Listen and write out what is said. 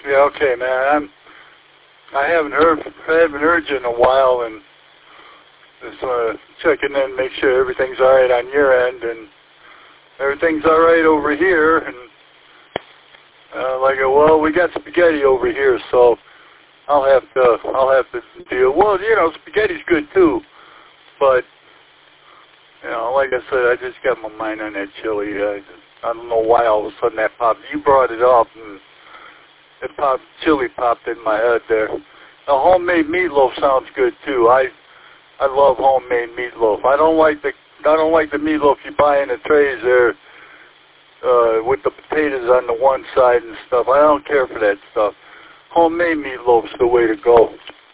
Yeah, okay, man. I haven't heard you in a while, and just checking in, make sure everything's all right on your end, and everything's all right over here. And well, we got spaghetti over here, so I'll have to deal. Well, spaghetti's good too, but like I said, I just got my mind on that chili. I don't know why all of a sudden that popped. You brought it up, and chili popped in my head there. Now, homemade meatloaf sounds good too. I love homemade meatloaf. I don't like the meatloaf you buy in the trays there with the potatoes on the one side and stuff. I don't care for that stuff. Homemade meatloaf's the way to go.